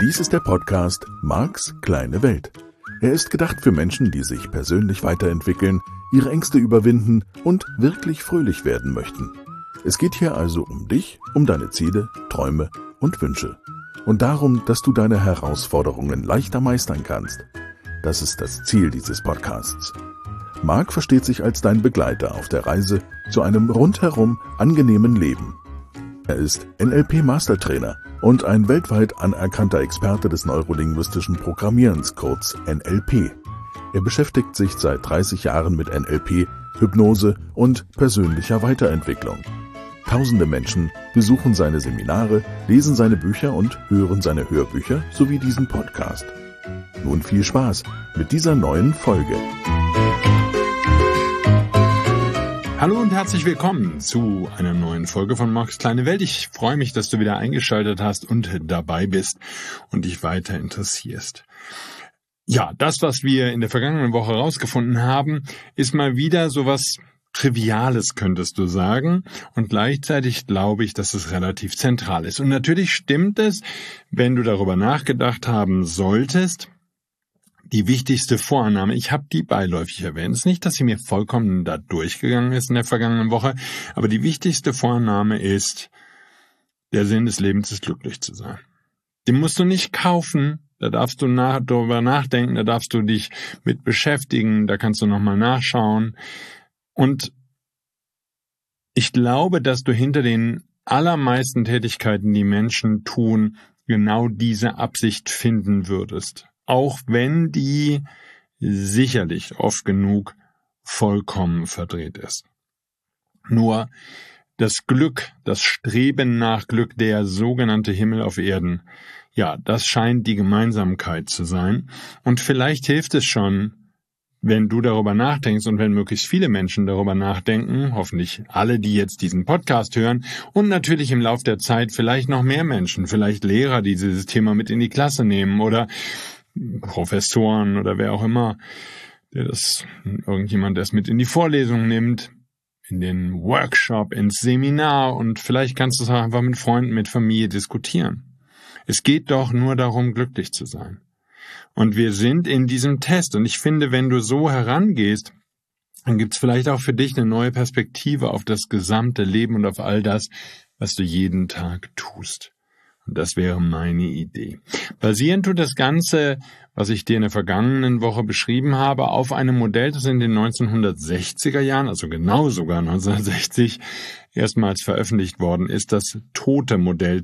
Dies ist der Podcast Marks kleine Welt. Er ist gedacht für Menschen, die sich persönlich weiterentwickeln, ihre Ängste überwinden und wirklich fröhlich werden möchten. Es geht hier also um dich, um deine Ziele, Träume und Wünsche. Und darum, dass du deine Herausforderungen leichter meistern kannst. Das ist das Ziel dieses Podcasts. Mark versteht sich als dein Begleiter auf der Reise zu einem rundherum angenehmen Leben. Er ist NLP-Mastertrainer und ein weltweit anerkannter Experte des neurolinguistischen Programmierens, kurz NLP. Er beschäftigt sich seit 30 Jahren mit NLP, Hypnose und persönlicher Weiterentwicklung. Tausende Menschen besuchen seine Seminare, lesen seine Bücher und hören seine Hörbücher sowie diesen Podcast. Nun viel Spaß mit dieser neuen Folge. Hallo und herzlich willkommen zu einer neuen Folge von Marks kleine Welt. Ich freue mich, dass du wieder eingeschaltet hast und dabei bist und dich weiter interessierst. Ja, das, was wir in der vergangenen Woche herausgefunden haben, ist mal wieder sowas Triviales, könntest du sagen. Und gleichzeitig glaube ich, dass es relativ zentral ist. Und natürlich stimmt es, wenn du darüber nachgedacht haben solltest. Die wichtigste Vorannahme, ich habe die beiläufig erwähnt, ist nicht, dass sie mir vollkommen da durchgegangen ist in der vergangenen Woche, aber die wichtigste Vorannahme ist, der Sinn des Lebens ist, glücklich zu sein. Den musst du nicht kaufen, da darfst du darüber nachdenken, da darfst du dich mit beschäftigen, da kannst du nochmal nachschauen. Und ich glaube, dass du hinter den allermeisten Tätigkeiten, die Menschen tun, genau diese Absicht finden würdest. Auch wenn die sicherlich oft genug vollkommen verdreht ist. Nur das Glück, das Streben nach Glück, der sogenannte Himmel auf Erden, ja, das scheint die Gemeinsamkeit zu sein. Und vielleicht hilft es schon, wenn du darüber nachdenkst und wenn möglichst viele Menschen darüber nachdenken, hoffentlich alle, die jetzt diesen Podcast hören und natürlich im Lauf der Zeit vielleicht noch mehr Menschen, vielleicht Lehrer, die dieses Thema mit in die Klasse nehmen oder Professoren oder wer auch immer, irgendjemand, der es mit in die Vorlesung nimmt, in den Workshop, ins Seminar und vielleicht kannst du es auch einfach mit Freunden, mit Familie diskutieren. Es geht doch nur darum, glücklich zu sein. Und wir sind in diesem Test und ich finde, wenn du so herangehst, dann gibt es vielleicht auch für dich eine neue Perspektive auf das gesamte Leben und auf all das, was du jeden Tag tust. Und das wäre meine Idee. Basierend tut das Ganze, was ich dir in der vergangenen Woche beschrieben habe, auf einem Modell, das in den 1960er Jahren, also genau sogar 1960, erstmals veröffentlicht worden ist, das TOTE-Modell,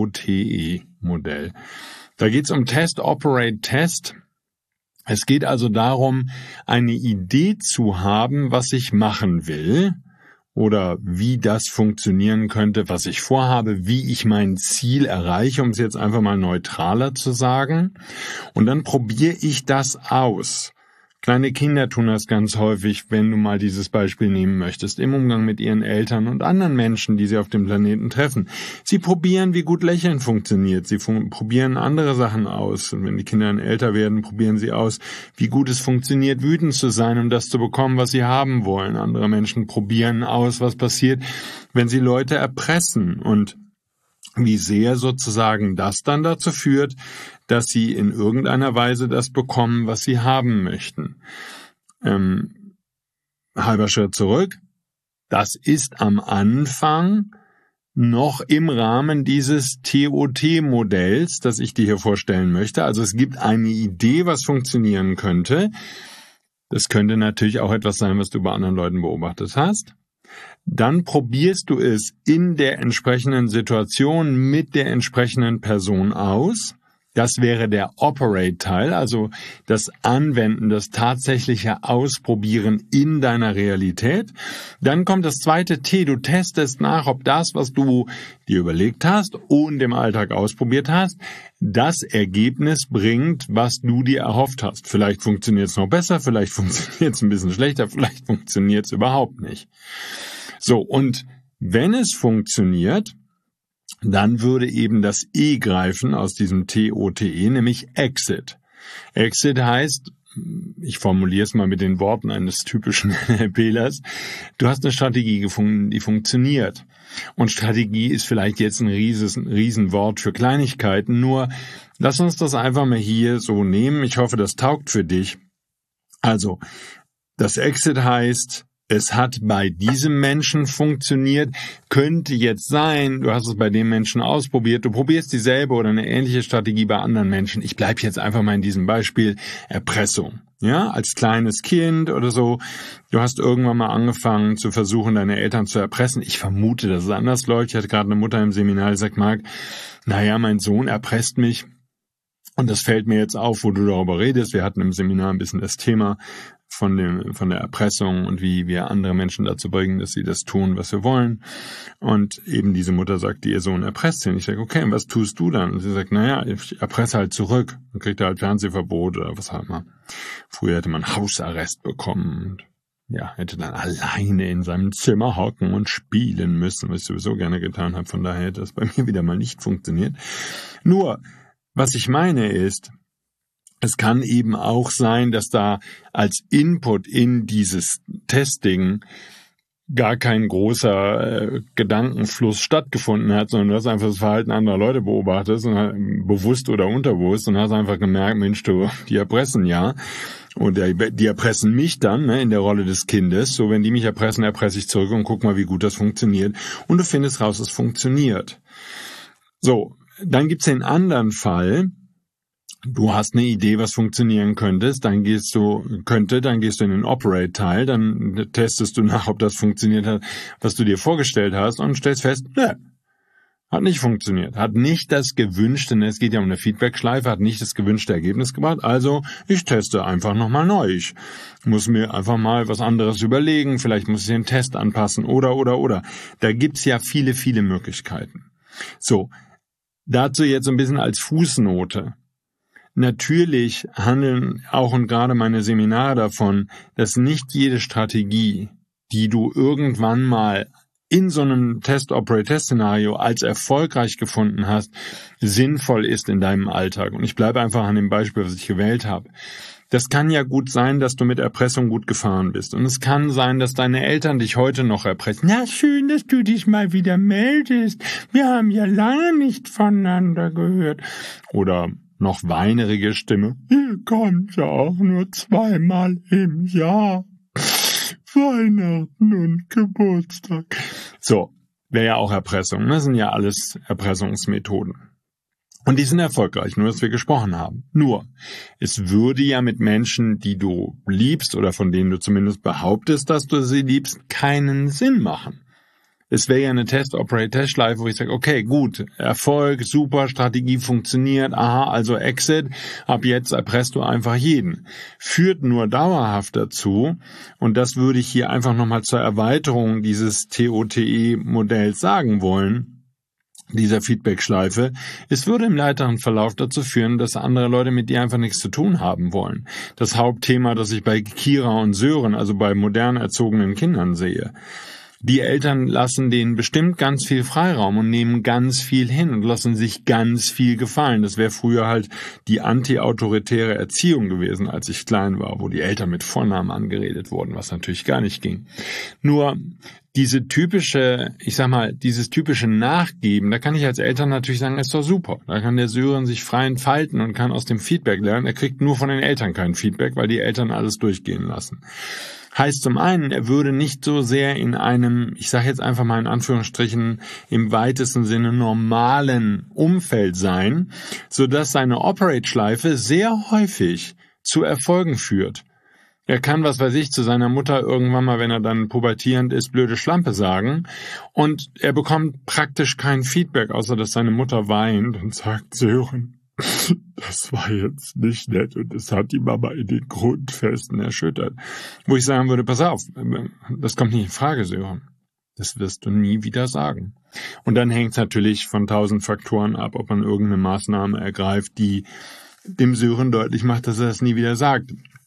TOTE-Modell. Da geht es um Test, Operate, Test. Es geht also darum, eine Idee zu haben, was ich machen will, oder wie das funktionieren könnte, was ich vorhabe, wie ich mein Ziel erreiche, um es jetzt einfach mal neutraler zu sagen. Und dann probiere ich das aus. Kleine Kinder tun das ganz häufig, wenn du mal dieses Beispiel nehmen möchtest, im Umgang mit ihren Eltern und anderen Menschen, die sie auf dem Planeten treffen. Sie probieren, wie gut Lächeln funktioniert. Sie probieren andere Sachen aus. Und wenn die Kinder dann älter werden, probieren sie aus, wie gut es funktioniert, wütend zu sein, um das zu bekommen, was sie haben wollen. Andere Menschen probieren aus, was passiert, wenn sie Leute erpressen und wie sehr sozusagen das dann dazu führt, dass sie in irgendeiner Weise das bekommen, was sie haben möchten. Halber Schritt zurück. Das ist am Anfang noch im Rahmen dieses TOT-Modells, das ich dir hier vorstellen möchte. Also es gibt eine Idee, was funktionieren könnte. Das könnte natürlich auch etwas sein, was du bei anderen Leuten beobachtet hast. Dann probierst du es in der entsprechenden Situation mit der entsprechenden Person aus. Das wäre der Operate-Teil, also das Anwenden, das tatsächliche Ausprobieren in deiner Realität. Dann kommt das zweite T, du testest nach, ob das, was du dir überlegt hast und im Alltag ausprobiert hast, das Ergebnis bringt, was du dir erhofft hast. Vielleicht funktioniert es noch besser, vielleicht funktioniert es ein bisschen schlechter, vielleicht funktioniert es überhaupt nicht. So, und wenn es funktioniert, dann würde eben das E greifen aus diesem TOTE, nämlich Exit. Exit heißt, ich formuliere es mal mit den Worten eines typischen NLPlers, du hast eine Strategie gefunden, die funktioniert. Und Strategie ist vielleicht jetzt ein Riesenwort für Kleinigkeiten, nur lass uns das einfach mal hier so nehmen. Ich hoffe, das taugt für dich. Also, das Exit heißt, es hat bei diesem Menschen funktioniert, könnte jetzt sein, du hast es bei dem Menschen ausprobiert, du probierst dieselbe oder eine ähnliche Strategie bei anderen Menschen. Ich bleibe jetzt einfach mal in diesem Beispiel Erpressung. Ja, als kleines Kind oder so, du hast irgendwann mal angefangen zu versuchen, deine Eltern zu erpressen. Ich vermute, dass es anders läuft. Ich hatte gerade eine Mutter im Seminar, die sagt, Marc, mein Sohn erpresst mich. Und das fällt mir jetzt auf, wo du darüber redest. Wir hatten im Seminar ein bisschen das Thema von der Erpressung und wie wir andere Menschen dazu bringen, dass sie das tun, was wir wollen. Und eben diese Mutter sagt, ihr Sohn erpresst ihn. Ich sage, okay, und was tust du dann? Und sie sagt, ich erpresse halt zurück. Dann kriegt er halt Fernsehverbot oder was halt mal. Früher hätte man Hausarrest bekommen und hätte dann alleine in seinem Zimmer hocken und spielen müssen, was ich sowieso gerne getan habe. Von daher hätte das bei mir wieder mal nicht funktioniert. Nur, was ich meine ist, es kann eben auch sein, dass da als Input in dieses Testing gar kein großer Gedankenfluss stattgefunden hat, sondern du hast einfach das Verhalten anderer Leute beobachtet, bewusst oder unterbewusst, und hast einfach gemerkt, Mensch, die erpressen ja. Und die erpressen mich dann in der Rolle des Kindes. So, wenn die mich erpressen, erpresse ich zurück und guck mal, wie gut das funktioniert. Und du findest raus, es funktioniert. So, dann gibt's den anderen Fall. Du hast eine Idee, was funktionieren könnte, dann gehst du in den Operate-Teil, dann testest du nach, ob das funktioniert hat, was du dir vorgestellt hast, und stellst fest, hat nicht funktioniert, hat nicht das gewünschte, es geht ja um eine Feedback-Schleife, hat nicht das gewünschte Ergebnis gebracht, also ich teste einfach nochmal neu. Ich muss mir einfach mal was anderes überlegen, vielleicht muss ich den Test anpassen oder. Da gibt's ja viele, viele Möglichkeiten. So, dazu jetzt ein bisschen als Fußnote. Natürlich handeln auch und gerade meine Seminare davon, dass nicht jede Strategie, die du irgendwann mal in so einem Test-Operate-Test-Szenario als erfolgreich gefunden hast, sinnvoll ist in deinem Alltag. Und ich bleibe einfach an dem Beispiel, was ich gewählt habe. Das kann ja gut sein, dass du mit Erpressung gut gefahren bist. Und es kann sein, dass deine Eltern dich heute noch erpressen. Ja, schön, dass du dich mal wieder meldest. Wir haben ja lange nicht voneinander gehört. Oder noch weinerige Stimme. Ihr kommt ja auch nur 2-mal im Jahr. Weihnachten und Geburtstag. So, wäre ja auch Erpressung. Das sind ja alles Erpressungsmethoden. Und die sind erfolgreich, nur dass wir gesprochen haben. Nur, es würde ja mit Menschen, die du liebst oder von denen du zumindest behauptest, dass du sie liebst, keinen Sinn machen. Es wäre ja eine Test-Operate-Test-Schleife, wo ich sage, okay, gut, Erfolg, super, Strategie funktioniert, aha, also Exit, ab jetzt erpresst du einfach jeden. Führt nur dauerhaft dazu, und das würde ich hier einfach nochmal zur Erweiterung dieses TOTE-Modells sagen wollen, dieser Feedback-Schleife, es würde im weiteren Verlauf dazu führen, dass andere Leute mit dir einfach nichts zu tun haben wollen. Das Hauptthema, das ich bei Kira und Sören, also bei modern erzogenen Kindern sehe. Die Eltern lassen denen bestimmt ganz viel Freiraum und nehmen ganz viel hin und lassen sich ganz viel gefallen. Das wäre früher halt die anti-autoritäre Erziehung gewesen, als ich klein war, wo die Eltern mit Vornamen angeredet wurden, was natürlich gar nicht ging. Nur dieses typische Nachgeben, da kann ich als Eltern natürlich sagen, ist doch super. Da kann der Sören sich frei entfalten und kann aus dem Feedback lernen. Er kriegt nur von den Eltern kein Feedback, weil die Eltern alles durchgehen lassen. Heißt zum einen, er würde nicht so sehr in einem, ich sage jetzt einfach mal in Anführungsstrichen, im weitesten Sinne normalen Umfeld sein, sodass seine Operate-Schleife sehr häufig zu Erfolgen führt. Er kann, zu seiner Mutter irgendwann mal, wenn er dann pubertierend ist, blöde Schlampe sagen, und er bekommt praktisch kein Feedback, außer dass seine Mutter weint und sagt, Sören, das war jetzt nicht nett und es hat die Mama in den Grundfesten erschüttert. Wo ich sagen würde, pass auf, das kommt nicht in Frage, Sören. Das wirst du nie wieder sagen. Und dann hängt es natürlich von 1000 Faktoren ab, ob man irgendeine Maßnahme ergreift, die dem Sören deutlich macht, dass er das nie wieder sagt.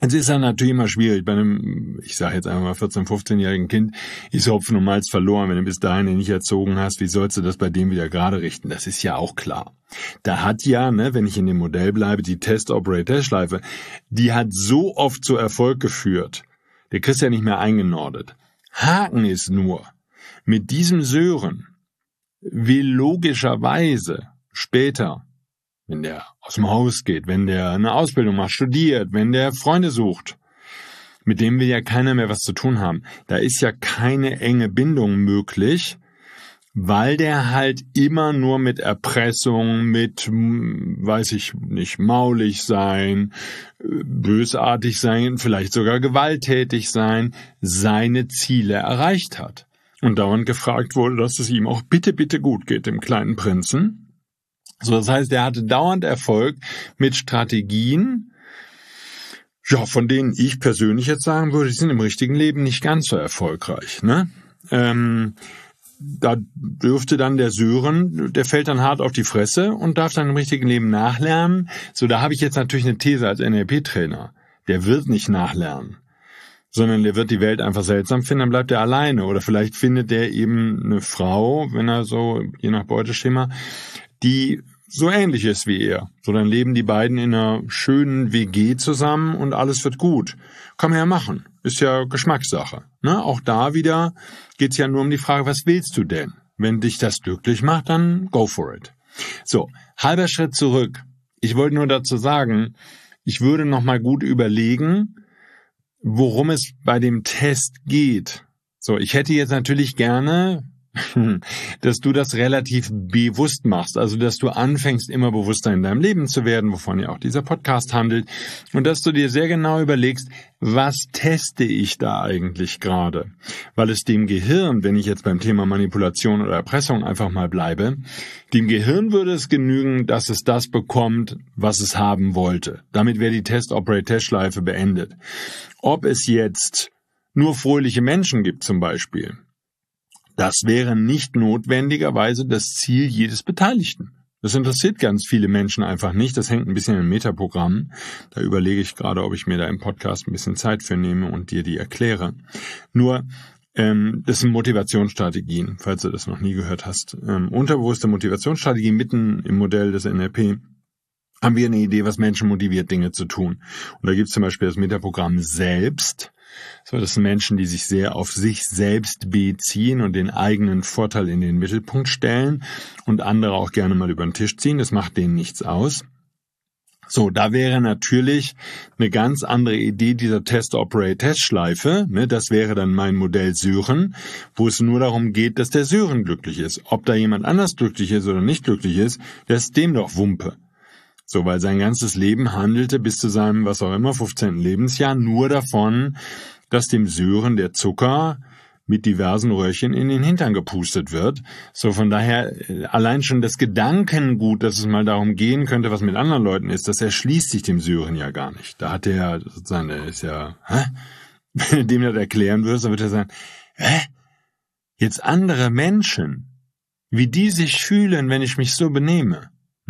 Es ist dann natürlich immer schwierig, bei einem, ich sage jetzt einfach mal 14-, 15-jährigen Kind, ist Hopfen und Malz verloren, wenn du bis dahin nicht erzogen hast, wie sollst du das bei dem wieder gerade richten? Das ist ja auch klar. Da hat ja, wenn ich in dem Modell bleibe, die Test-Operate-Test-Schleife, die hat so oft zu Erfolg geführt, der kriegst ja nicht mehr eingenordet. Haken ist nur, mit diesem Sören will logischerweise später, wenn der aus dem Haus geht, wenn der eine Ausbildung macht, studiert, wenn der Freunde sucht, mit dem will ja keiner mehr was zu tun haben. Da ist ja keine enge Bindung möglich, weil der halt immer nur mit Erpressung, mit, weiß ich nicht, maulig sein, bösartig sein, vielleicht sogar gewalttätig sein, seine Ziele erreicht hat. Und dauernd gefragt wurde, dass es ihm auch bitte, bitte gut geht, dem kleinen Prinzen. So, das heißt, er hatte dauernd Erfolg mit Strategien, ja, von denen ich persönlich jetzt sagen würde, die sind im richtigen Leben nicht ganz so erfolgreich, ne? Da dürfte dann der Sören, der fällt dann hart auf die Fresse und darf dann im richtigen Leben nachlernen. So, da habe ich jetzt natürlich eine These als NLP-Trainer. Der wird nicht nachlernen, sondern der wird die Welt einfach seltsam finden, dann bleibt er alleine. Oder vielleicht findet er eben eine Frau, wenn er so, je nach Beuteschema, die so ähnlich ist wie er. So, dann leben die beiden in einer schönen WG zusammen und alles wird gut. Kann man ja machen. Ist ja Geschmackssache. Ne? Auch da wieder geht's ja nur um die Frage, was willst du denn? Wenn dich das glücklich macht, dann go for it. So, halber Schritt zurück. Ich wollte nur dazu sagen, ich würde noch mal gut überlegen, worum es bei dem Test geht. So, ich hätte jetzt natürlich gerne, dass du das relativ bewusst machst, also dass du anfängst, immer bewusster in deinem Leben zu werden, wovon ja auch dieser Podcast handelt, und dass du dir sehr genau überlegst, was teste ich da eigentlich gerade? Weil es dem Gehirn, wenn ich jetzt beim Thema Manipulation oder Erpressung einfach mal bleibe, dem Gehirn würde es genügen, dass es das bekommt, was es haben wollte. Damit wäre die Test-Operate-Test-Schleife beendet. Ob es jetzt nur fröhliche Menschen gibt zum Beispiel, das wäre nicht notwendigerweise das Ziel jedes Beteiligten. Das interessiert ganz viele Menschen einfach nicht. Das hängt ein bisschen im Metaprogramm. Da überlege ich gerade, ob ich mir da im Podcast ein bisschen Zeit für nehme und dir die erkläre. Nur, das sind Motivationsstrategien, falls du das noch nie gehört hast. Unterbewusste Motivationsstrategien mitten im Modell des NLP haben wir eine Idee, was Menschen motiviert, Dinge zu tun. Und da gibt es zum Beispiel das Metaprogramm selbst. So, das sind Menschen, die sich sehr auf sich selbst beziehen und den eigenen Vorteil in den Mittelpunkt stellen und andere auch gerne mal über den Tisch ziehen. Das macht denen nichts aus. So, da wäre natürlich eine ganz andere Idee dieser Test-Operate-Test-Schleife. Ne, das wäre dann mein Modell Sören, wo es nur darum geht, dass der Sören glücklich ist. Ob da jemand anders glücklich ist oder nicht glücklich ist, das ist dem doch Wumpe. So, weil sein ganzes Leben handelte bis zu seinem, was auch immer, 15. Lebensjahr nur davon, dass dem Sören der Zucker mit diversen Röhrchen in den Hintern gepustet wird. So, von daher, allein schon das Gedankengut, dass es mal darum gehen könnte, was mit anderen Leuten ist, das erschließt sich dem Sören ja gar nicht. Da hat er ja sozusagen, der ist ja, wenn du dem das erklären würdest, dann wird er sagen, jetzt andere Menschen, wie die sich fühlen, wenn ich mich so benehme.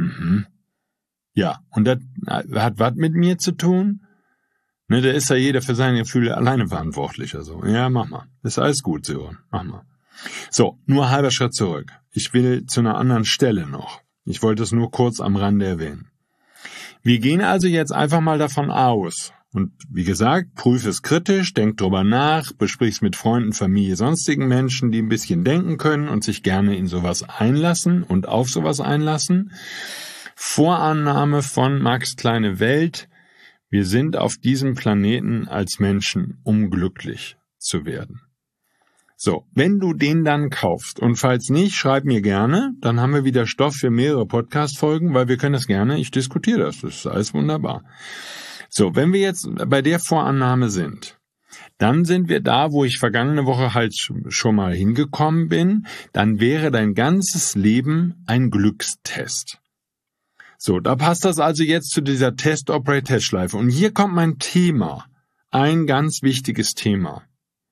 Ja, und das hat was mit mir zu tun? Ne, da ist ja jeder für seine Gefühle alleine verantwortlich. Also, ja, mach mal. Ist alles gut, Sören. Mach mal. So, nur halber Schritt zurück. Ich will zu einer anderen Stelle noch. Ich wollte es nur kurz am Rande erwähnen. Wir gehen also jetzt einfach mal davon aus. Und wie gesagt, prüfe es kritisch, denk drüber nach, besprich es mit Freunden, Familie, sonstigen Menschen, die ein bisschen denken können und sich gerne in sowas einlassen und auf sowas einlassen. Vorannahme von Max Kleine Welt: Wir sind auf diesem Planeten als Menschen, um glücklich zu werden. So, wenn du den dann kaufst, und falls nicht, schreib mir gerne, dann haben wir wieder Stoff für mehrere Podcast-Folgen, weil wir können das gerne, ich diskutiere das ist alles wunderbar. So, wenn wir jetzt bei der Vorannahme sind, dann sind wir da, wo ich vergangene Woche halt schon mal hingekommen bin, dann wäre dein ganzes Leben ein Glückstest. So, da passt das also jetzt zu dieser Test-Operate-Test-Schleife. Und hier kommt mein Thema, ein ganz wichtiges Thema.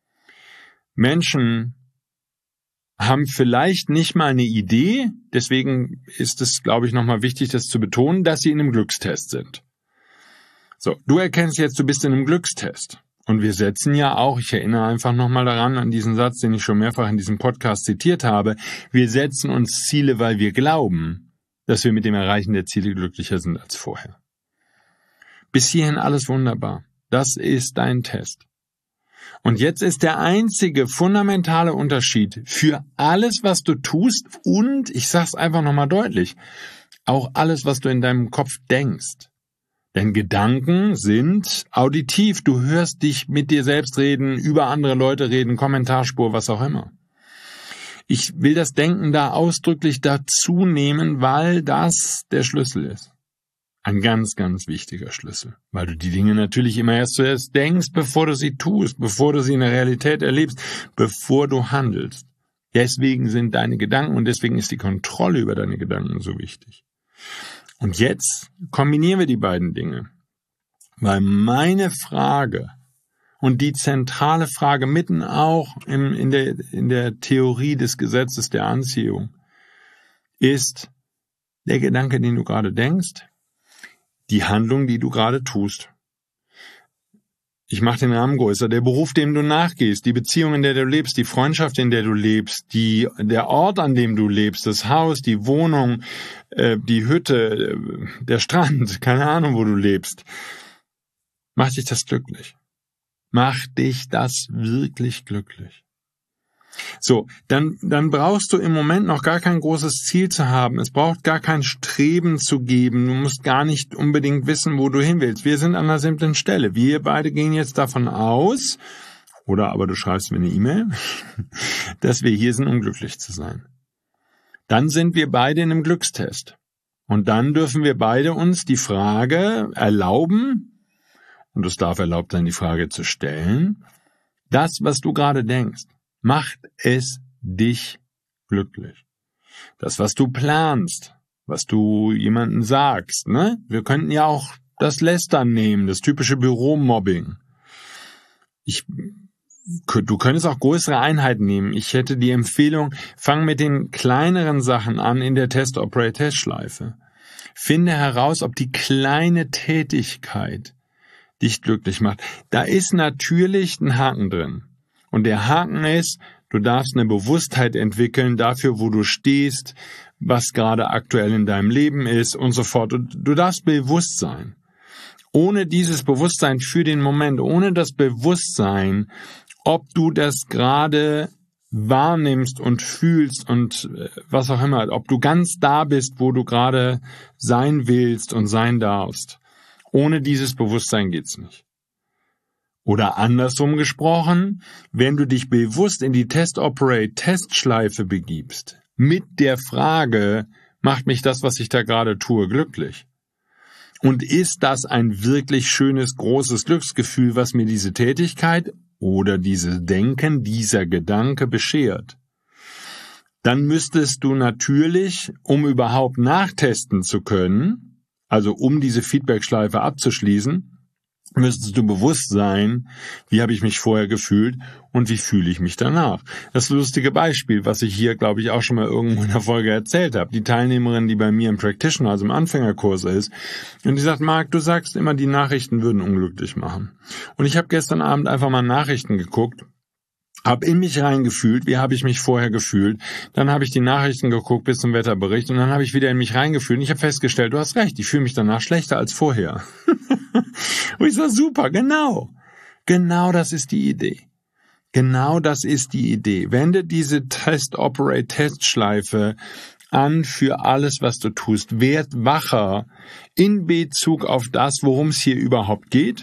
Menschen haben vielleicht nicht mal eine Idee, deswegen ist es, glaube ich, nochmal wichtig, das zu betonen, dass sie in einem Glückstest sind. So, du erkennst jetzt, du bist in einem Glückstest. Und wir setzen ja auch, ich erinnere einfach nochmal daran, an diesen Satz, den ich schon mehrfach in diesem Podcast zitiert habe, wir setzen uns Ziele, weil wir glauben, dass wir mit dem Erreichen der Ziele glücklicher sind als vorher. Bis hierhin alles wunderbar. Das ist dein Test. Und jetzt ist der einzige fundamentale Unterschied für alles, was du tust und, ich sag's einfach nochmal deutlich, auch alles, was du in deinem Kopf denkst. Denn Gedanken sind auditiv. Du hörst dich mit dir selbst reden, über andere Leute reden, Kommentarspur, was auch immer. Ich will das Denken da ausdrücklich dazu nehmen, weil das der Schlüssel ist. Ein ganz, ganz wichtiger Schlüssel. Weil du die Dinge natürlich immer erst zuerst denkst, bevor du sie tust, bevor du sie in der Realität erlebst, bevor du handelst. Deswegen sind deine Gedanken und deswegen ist die Kontrolle über deine Gedanken so wichtig. Und jetzt kombinieren wir die beiden Dinge. Weil meine Frage und die zentrale Frage mitten auch in der Theorie des Gesetzes der Anziehung ist der Gedanke, den du gerade denkst, die Handlung, die du gerade tust. Ich mache den Rahmen größer. Der Beruf, dem du nachgehst, die Beziehung, in der du lebst, die Freundschaft, in der du lebst, der Ort, an dem du lebst, das Haus, die Wohnung, die Hütte, der Strand, keine Ahnung, wo du lebst. Macht dich das glücklich? Macht dich das wirklich glücklich? So, dann brauchst du im Moment noch gar kein großes Ziel zu haben. Es braucht gar kein Streben zu geben. Du musst gar nicht unbedingt wissen, wo du hin willst. Wir sind an einer simplen Stelle. Wir beide gehen jetzt davon aus, oder aber du schreibst mir eine E-Mail, dass wir hier sind, um glücklich zu sein. Dann sind wir beide in einem Glückstest. Und dann dürfen wir beide uns die Frage erlauben, und es darf erlaubt sein, die Frage zu stellen, das, was du gerade denkst, macht es dich glücklich? Das, was du planst, was du jemandem sagst, ne? Wir könnten ja auch das Lästern nehmen, das typische Büromobbing. Du könntest auch größere Einheiten nehmen. Ich hätte die Empfehlung, fang mit den kleineren Sachen an in der Test-Operate-Test-Schleife. Finde heraus, ob die kleine Tätigkeit dich glücklich macht. Da ist natürlich ein Haken drin. Und der Haken ist, du darfst eine Bewusstheit entwickeln dafür, wo du stehst, was gerade aktuell in deinem Leben ist und so fort. Du darfst bewusst sein. Ohne dieses Bewusstsein für den Moment, ohne das Bewusstsein, ob du das gerade wahrnimmst und fühlst und was auch immer, ob du ganz da bist, wo du gerade sein willst und sein darfst. Ohne dieses Bewusstsein geht's nicht. Oder andersrum gesprochen, wenn du dich bewusst in die Test-Operate-Test-Schleife begibst, mit der Frage, macht mich das, was ich da gerade tue, glücklich? Und ist das ein wirklich schönes, großes Glücksgefühl, was mir diese Tätigkeit oder dieses Denken, dieser Gedanke beschert? Dann müsstest du natürlich, um überhaupt nachtesten zu können, also um diese Feedback-Schleife abzuschließen, müsstest du bewusst sein, wie habe ich mich vorher gefühlt und wie fühle ich mich danach. Das lustige Beispiel, was ich hier, glaube ich, auch schon mal irgendwo in der Folge erzählt habe. Die Teilnehmerin, die bei mir im Practitioner, also im Anfängerkurs ist, und die sagt, Marc, du sagst immer, die Nachrichten würden unglücklich machen. Und ich habe gestern Abend einfach mal Nachrichten geguckt, habe in mich reingefühlt, wie habe ich mich vorher gefühlt, dann habe ich die Nachrichten geguckt bis zum Wetterbericht und dann habe ich wieder in mich reingefühlt und ich habe festgestellt, du hast recht, ich fühle mich danach schlechter als vorher. Und ich sage, super, genau das ist die Idee. Genau das ist die Idee. Wende diese Test-Operate-Test-Schleife an für alles, was du tust. Werd wacher in Bezug auf das, worum es hier überhaupt geht.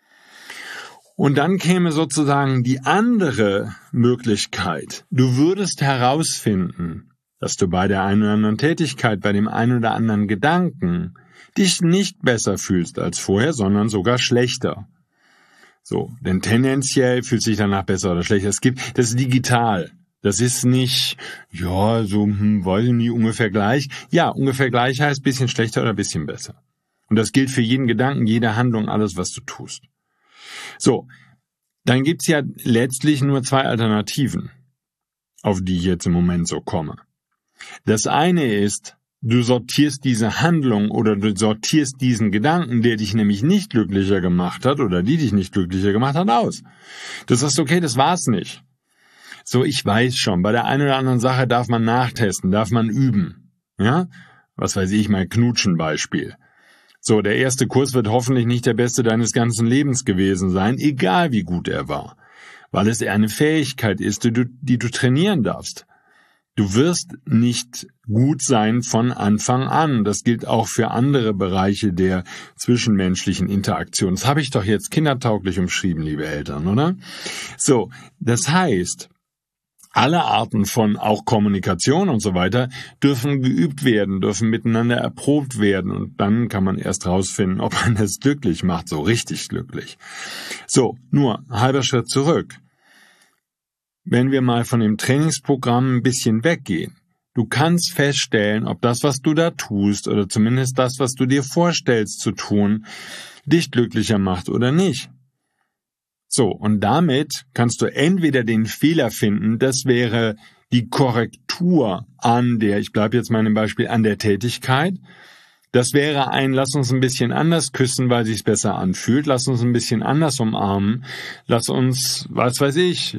Und dann käme sozusagen die andere Möglichkeit. Du würdest herausfinden, dass du bei der einen oder anderen Tätigkeit, bei dem einen oder anderen Gedanken dich nicht besser fühlst als vorher, sondern sogar schlechter. So, denn tendenziell fühlt sich danach besser oder schlechter. Das ist digital. Das ist nicht, ja, so, weiß ich nicht, ungefähr gleich. Ja, ungefähr gleich heißt bisschen schlechter oder bisschen besser. Und das gilt für jeden Gedanken, jede Handlung, alles, was du tust. So, dann gibt's ja letztlich nur zwei Alternativen, auf die ich jetzt im Moment so komme. Das eine ist, Du sortierst diese Handlung oder du sortierst diesen Gedanken, der dich nämlich nicht glücklicher gemacht hat oder die dich nicht glücklicher gemacht hat, aus. Du sagst, okay, das war's nicht. So, ich weiß schon, bei der einen oder anderen Sache darf man nachtesten, darf man üben. Ja? Was weiß ich, mein Knutschen-Beispiel. So, der erste Kurs wird hoffentlich nicht der beste deines ganzen Lebens gewesen sein, egal wie gut er war. Weil es eine Fähigkeit ist, die du trainieren darfst. Du wirst nicht gut sein von Anfang an. Das gilt auch für andere Bereiche der zwischenmenschlichen Interaktion. Das habe ich doch jetzt kindertauglich umschrieben, liebe Eltern, oder? So, das heißt, alle Arten von auch Kommunikation und so weiter dürfen geübt werden, dürfen miteinander erprobt werden und dann kann man erst rausfinden, ob man es glücklich macht, so richtig glücklich. So, nur ein halber Schritt zurück. Wenn wir mal von dem Trainingsprogramm ein bisschen weggehen, du kannst feststellen, ob das, was du da tust, oder zumindest das, was du dir vorstellst zu tun, dich glücklicher macht oder nicht. So, und damit kannst du entweder den Fehler finden, das wäre die Korrektur an der, ich bleibe jetzt mal im Beispiel, an der Tätigkeit. Das wäre lass uns ein bisschen anders küssen, weil sich's besser anfühlt. Lass uns ein bisschen anders umarmen. Lass uns, was weiß ich,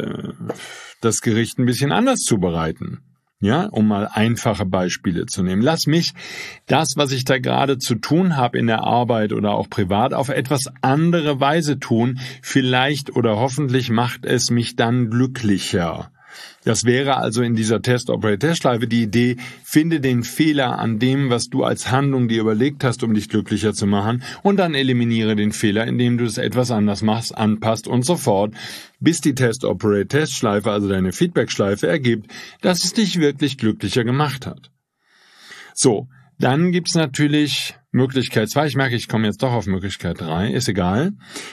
das Gericht ein bisschen anders zubereiten. Ja, um mal einfache Beispiele zu nehmen. Lass mich das, was ich da gerade zu tun habe in der Arbeit oder auch privat, auf etwas andere Weise tun. Vielleicht oder hoffentlich macht es mich dann glücklicher. Das wäre also in dieser Test-Operate-Test-Schleife die Idee, finde den Fehler an dem, was du als Handlung dir überlegt hast, um dich glücklicher zu machen, und dann eliminiere den Fehler, indem du es etwas anders machst, anpasst und so fort, bis die Test-Operate-Test-Schleife, also deine Feedback-Schleife, ergibt, dass es dich wirklich glücklicher gemacht hat. So, dann gibt's natürlich Möglichkeit 2, ich merke, ich komme jetzt doch auf Möglichkeit 3, ist egal,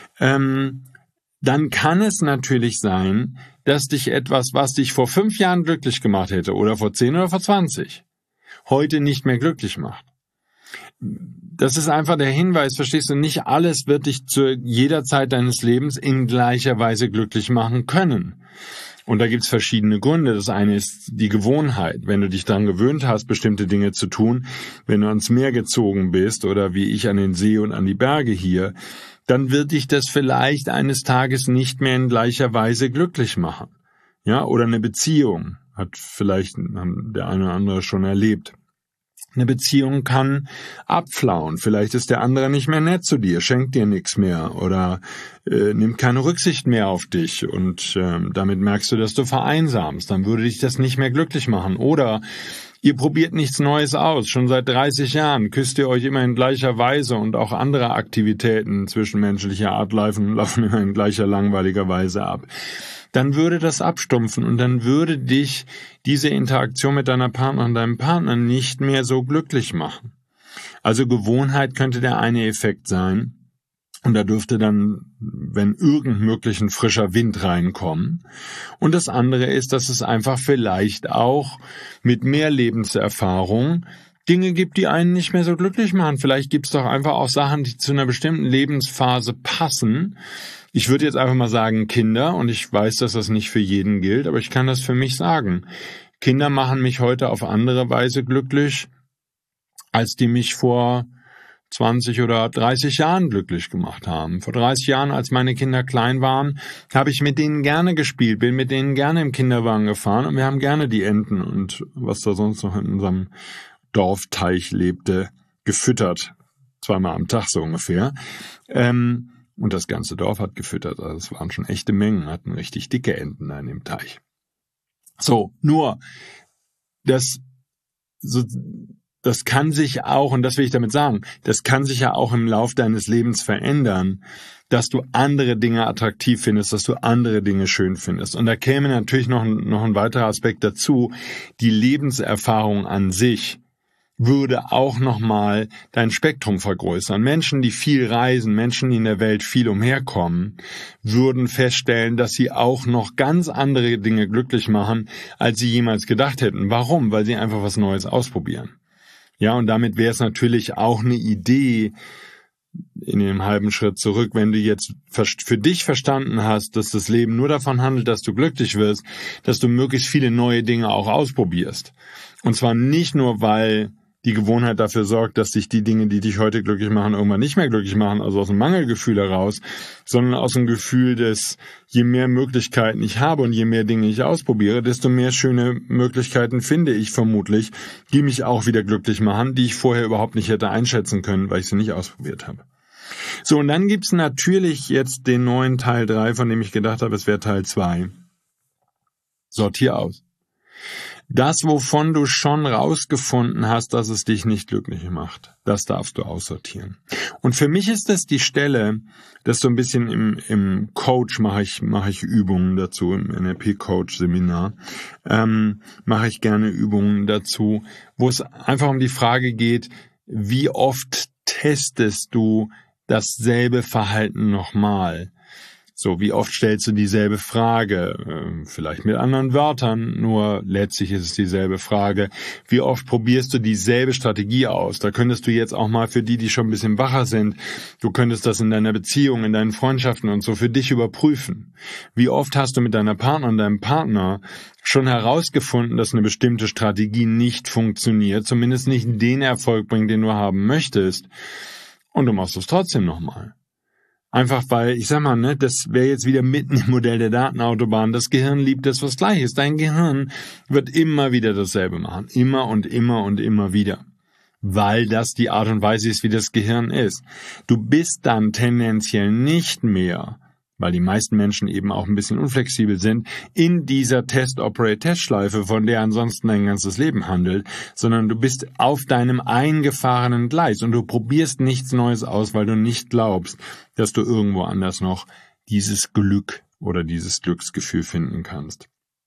dann kann es natürlich sein, dass dich etwas, was dich vor 5 Jahren glücklich gemacht hätte oder vor 10 oder vor 20, heute nicht mehr glücklich macht. Das ist einfach der Hinweis, verstehst du, nicht alles wird dich zu jeder Zeit deines Lebens in gleicher Weise glücklich machen können. Und da gibt's verschiedene Gründe. Das eine ist die Gewohnheit. Wenn du dich daran gewöhnt hast, bestimmte Dinge zu tun, wenn du ans Meer gezogen bist oder wie ich an den See und an die Berge hier, dann wird dich das vielleicht eines Tages nicht mehr in gleicher Weise glücklich machen. Ja, oder eine Beziehung, hat vielleicht der eine oder andere schon erlebt. Eine Beziehung kann abflauen. Vielleicht ist der andere nicht mehr nett zu dir, schenkt dir nichts mehr oder nimmt keine Rücksicht mehr auf dich und damit merkst du, dass du vereinsamst. Dann würde dich das nicht mehr glücklich machen. Oder ihr probiert nichts Neues aus. Schon seit 30 Jahren küsst ihr euch immer in gleicher Weise und auch andere Aktivitäten zwischenmenschlicher Art laufen immer in gleicher langweiliger Weise ab. Dann würde das abstumpfen und dann würde dich diese Interaktion mit deiner Partnerin, deinem Partner nicht mehr so glücklich machen. Also Gewohnheit könnte der eine Effekt sein und da dürfte dann, wenn irgend möglich, ein frischer Wind reinkommen. Und das andere ist, dass es einfach vielleicht auch mit mehr Lebenserfahrung Dinge gibt, die einen nicht mehr so glücklich machen. Vielleicht gibt es doch einfach auch Sachen, die zu einer bestimmten Lebensphase passen. Ich würde jetzt einfach mal sagen Kinder, und ich weiß, dass das nicht für jeden gilt, aber ich kann das für mich sagen. Kinder machen mich heute auf andere Weise glücklich, als die mich vor 20 oder 30 Jahren glücklich gemacht haben. Vor 30 Jahren, als meine Kinder klein waren, habe ich mit denen gerne gespielt, bin mit denen gerne im Kinderwagen gefahren und wir haben gerne die Enten und was da sonst noch in unserem Dorfteich lebte, gefüttert. 2-mal am Tag so ungefähr. Und das ganze Dorf hat gefüttert. Also es waren schon echte Mengen, hatten richtig dicke Enten da in dem Teich. So, nur, das kann sich auch, und das will ich damit sagen, das kann sich ja auch im Lauf deines Lebens verändern, dass du andere Dinge attraktiv findest, dass du andere Dinge schön findest. Und da käme natürlich noch ein weiterer Aspekt dazu, die Lebenserfahrung an sich würde auch nochmal dein Spektrum vergrößern. Menschen, die viel reisen, Menschen, die in der Welt viel umherkommen, würden feststellen, dass sie auch noch ganz andere Dinge glücklich machen, als sie jemals gedacht hätten. Warum? Weil sie einfach was Neues ausprobieren. Ja, und damit wäre es natürlich auch eine Idee in dem halben Schritt zurück, wenn du jetzt für dich verstanden hast, dass das Leben nur davon handelt, dass du glücklich wirst, dass du möglichst viele neue Dinge auch ausprobierst. Und zwar nicht nur, weil die Gewohnheit dafür sorgt, dass dich die Dinge, die dich heute glücklich machen, irgendwann nicht mehr glücklich machen, also aus einem Mangelgefühl heraus, sondern aus dem Gefühl des, je mehr Möglichkeiten ich habe und je mehr Dinge ich ausprobiere, desto mehr schöne Möglichkeiten finde ich vermutlich, die mich auch wieder glücklich machen, die ich vorher überhaupt nicht hätte einschätzen können, weil ich sie nicht ausprobiert habe. So, und dann gibt's natürlich jetzt den neuen Teil 3, von dem ich gedacht habe, es wäre Teil 2. Sortier aus. Das, wovon du schon rausgefunden hast, dass es dich nicht glücklich macht, das darfst du aussortieren. Und für mich ist das die Stelle, dass so ein bisschen im Coach mache ich Übungen dazu, im NLP-Coach-Seminar mache ich gerne Übungen dazu, wo es einfach um die Frage geht, wie oft testest du dasselbe Verhalten nochmal? So, wie oft stellst du dieselbe Frage? Vielleicht mit anderen Wörtern, nur letztlich ist es dieselbe Frage. Wie oft probierst du dieselbe Strategie aus? Da könntest du jetzt auch mal für die schon ein bisschen wacher sind, du könntest das in deiner Beziehung, in deinen Freundschaften und so für dich überprüfen. Wie oft hast du mit deiner Partnerin, deinem Partner schon herausgefunden, dass eine bestimmte Strategie nicht funktioniert, zumindest nicht den Erfolg bringt, den du haben möchtest, und du machst es trotzdem nochmal. Einfach weil, ich sag mal, ne, das wäre jetzt wieder mitten im Modell der Datenautobahn. Das Gehirn liebt das, was gleich ist. Dein Gehirn wird immer wieder dasselbe machen. Immer und immer und immer wieder. Weil das die Art und Weise ist, wie das Gehirn ist. Du bist dann tendenziell nicht mehr, weil die meisten Menschen eben auch ein bisschen unflexibel sind, in dieser Test-Operate-Test-Schleife, von der ansonsten dein ganzes Leben handelt, sondern du bist auf deinem eingefahrenen Gleis und du probierst nichts Neues aus, weil du nicht glaubst, dass du irgendwo anders noch dieses Glück oder dieses Glücksgefühl finden kannst.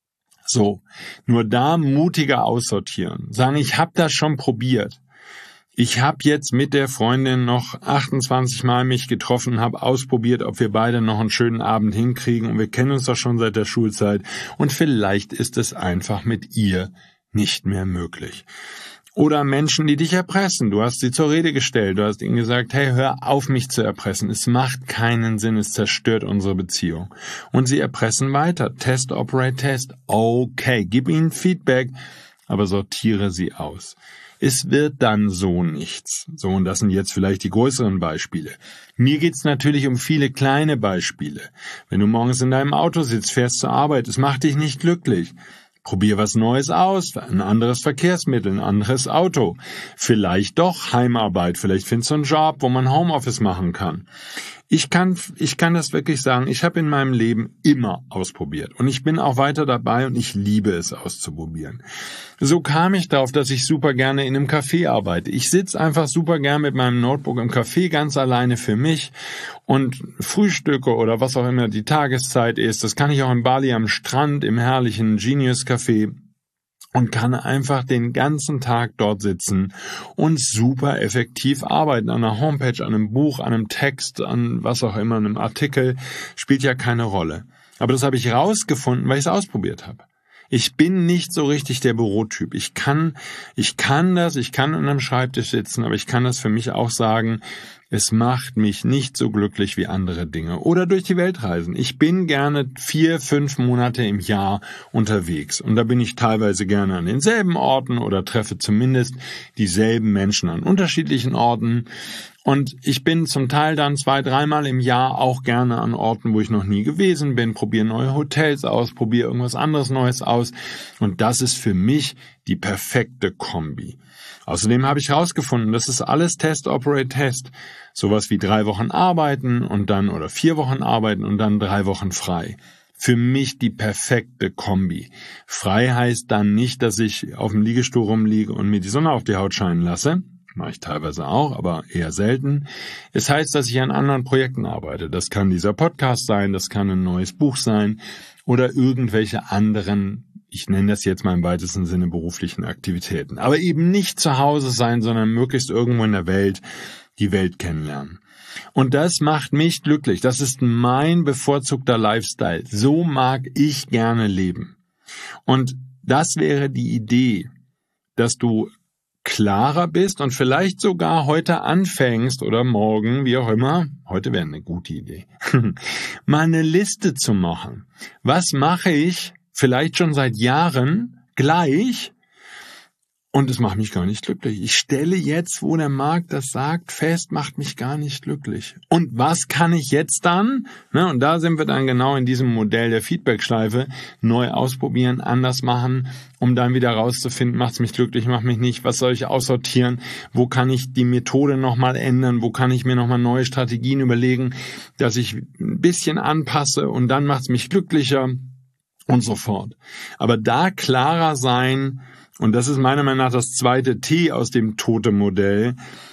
So, nur da mutiger aussortieren. Sagen, ich habe das schon probiert. Ich habe jetzt mit der Freundin noch 28 Mal mich getroffen, habe ausprobiert, ob wir beide noch einen schönen Abend hinkriegen, und wir kennen uns doch schon seit der Schulzeit, und vielleicht ist es einfach mit ihr nicht mehr möglich. Oder Menschen, die dich erpressen. Du hast sie zur Rede gestellt, du hast ihnen gesagt, hey, hör auf, mich zu erpressen. Es macht keinen Sinn, es zerstört unsere Beziehung. Und sie erpressen weiter. Test, Operate, Test. Okay, gib ihnen Feedback, aber sortiere sie aus. Es wird dann so nichts. So, und das sind jetzt vielleicht die größeren Beispiele. Mir geht's natürlich um viele kleine Beispiele. Wenn du morgens in deinem Auto sitzt, fährst zur Arbeit, es macht dich nicht glücklich. Probier was Neues aus, ein anderes Verkehrsmittel, ein anderes Auto. Vielleicht doch Heimarbeit, vielleicht findest du einen Job, wo man Homeoffice machen kann. Ich kann das wirklich sagen, ich habe in meinem Leben immer ausprobiert und ich bin auch weiter dabei und ich liebe es auszuprobieren. So kam ich darauf, dass ich super gerne in einem Café arbeite. Ich sitze einfach super gern mit meinem Notebook im Café ganz alleine für mich und frühstücke oder was auch immer die Tageszeit ist. Das kann ich auch in Bali am Strand im herrlichen Genius Café. Und kann einfach den ganzen Tag dort sitzen und super effektiv arbeiten. An einer Homepage, an einem Buch, an einem Text, an was auch immer, einem Artikel, spielt ja keine Rolle. Aber das habe ich rausgefunden, weil ich es ausprobiert habe. Ich bin nicht so richtig der Bürotyp. Ich kann an einem Schreibtisch sitzen, aber ich kann das für mich auch sagen, es macht mich nicht so glücklich wie andere Dinge. Oder durch die Welt reisen. Ich bin gerne 4-5 Monate im Jahr unterwegs. Und da bin ich teilweise gerne an denselben Orten oder treffe zumindest dieselben Menschen an unterschiedlichen Orten. Und ich bin zum Teil dann 2-3 Mal im Jahr auch gerne an Orten, wo ich noch nie gewesen bin, probiere neue Hotels aus, probiere irgendwas anderes Neues aus. Und das ist für mich die perfekte Kombi. Außerdem habe ich herausgefunden, das ist alles Test, Operate, Test. Sowas wie 3 Wochen arbeiten und dann oder 4 Wochen arbeiten und dann 3 Wochen frei. Für mich die perfekte Kombi. Frei heißt dann nicht, dass ich auf dem Liegestuhl rumliege und mir die Sonne auf die Haut scheinen lasse. Mache ich teilweise auch, aber eher selten. Es heißt, dass ich an anderen Projekten arbeite. Das kann dieser Podcast sein, das kann ein neues Buch sein oder irgendwelche anderen, ich nenne das jetzt mal im weitesten Sinne, beruflichen Aktivitäten. Aber eben nicht zu Hause sein, sondern möglichst irgendwo in der Welt die Welt kennenlernen. Und das macht mich glücklich. Das ist mein bevorzugter Lifestyle. So mag ich gerne leben. Und das wäre die Idee, dass du klarer bist und vielleicht sogar heute anfängst oder morgen, wie auch immer, heute wäre eine gute Idee, mal eine Liste zu machen. Was mache ich vielleicht schon seit Jahren gleich Und es macht mich gar nicht glücklich. Ich stelle jetzt, wo der Markt das sagt, fest, macht mich gar nicht glücklich. Und was kann ich jetzt dann? Und da sind wir dann genau in diesem Modell der Feedback-Schleife. Neu ausprobieren, anders machen, um dann wieder rauszufinden, macht es mich glücklich, macht mich nicht. Was soll ich aussortieren? Wo kann ich die Methode nochmal ändern? Wo kann ich mir nochmal neue Strategien überlegen, dass ich ein bisschen anpasse und dann macht es mich glücklicher und so fort. Aber da klarer sein, und das ist meiner Meinung nach das zweite T aus dem Totem-Modell,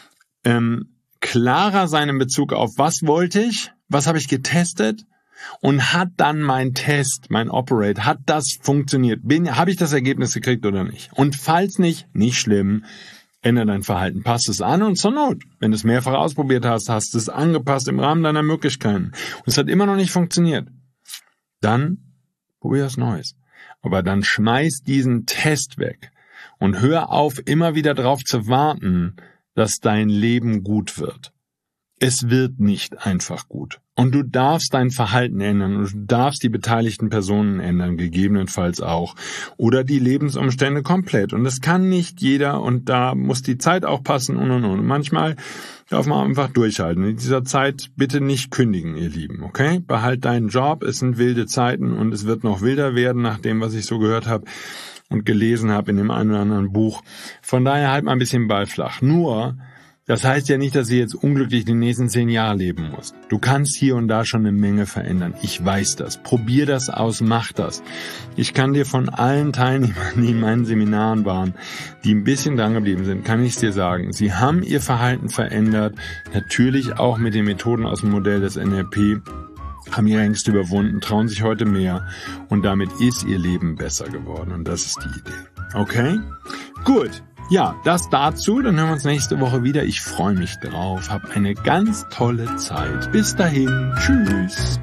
klarer sein in Bezug auf, was wollte ich, was habe ich getestet und hat dann mein Test, mein Operate, hat das funktioniert, habe ich das Ergebnis gekriegt oder nicht? Und falls nicht schlimm, ändere dein Verhalten, passt es an und zur Not, wenn du es mehrfach ausprobiert hast, hast du es angepasst im Rahmen deiner Möglichkeiten und es hat immer noch nicht funktioniert, dann probier was Neues. Aber dann schmeiß diesen Test weg und hör auf, immer wieder darauf zu warten, dass dein Leben gut wird. Es wird nicht einfach gut. Und du darfst dein Verhalten ändern und du darfst die beteiligten Personen ändern, gegebenenfalls auch. Oder die Lebensumstände komplett. Und das kann nicht jeder und da muss die Zeit auch passen und. Und manchmal darf man einfach durchhalten. In dieser Zeit bitte nicht kündigen, ihr Lieben, okay? Behalt deinen Job, es sind wilde Zeiten und es wird noch wilder werden, nach dem, was ich so gehört habe und gelesen habe in dem einen oder anderen Buch. Von daher halt mal ein bisschen Ball flach. Nur, das heißt ja nicht, dass du jetzt unglücklich die nächsten 10 Jahre leben musst. Du kannst hier und da schon eine Menge verändern. Ich weiß das. Probier das aus, mach das. Ich kann dir von allen Teilnehmern, die in meinen Seminaren waren, die ein bisschen dran geblieben sind, kann ich dir sagen, sie haben ihr Verhalten verändert. Natürlich auch mit den Methoden aus dem Modell des NLP, haben ihre Ängste überwunden, trauen sich heute mehr und damit ist ihr Leben besser geworden. Und das ist die Idee. Okay? Gut. Ja, das dazu. Dann hören wir uns nächste Woche wieder. Ich freue mich drauf. Hab eine ganz tolle Zeit. Bis dahin. Tschüss.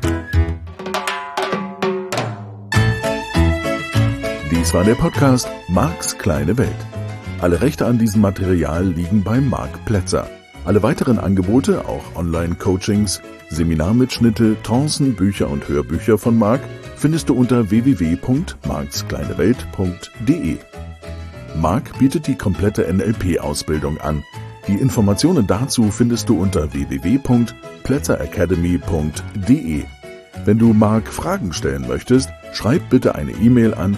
Dies war der Podcast Marks kleine Welt. Alle Rechte an diesem Material liegen bei Marc Plätzer. Alle weiteren Angebote, auch Online-Coachings, Seminarmitschnitte, Trancen, Bücher und Hörbücher von Marc findest du unter www.markskleinewelt.de. Marc bietet die komplette NLP-Ausbildung an. Die Informationen dazu findest du unter www.plätzeracademy.de. Wenn du Marc Fragen stellen möchtest, schreib bitte eine E-Mail an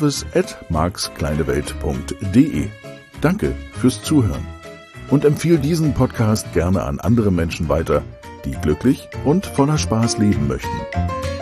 service@markskleinewelt.de. Danke fürs Zuhören. Und empfehle diesen Podcast gerne an andere Menschen weiter, die glücklich und voller Spaß leben möchten.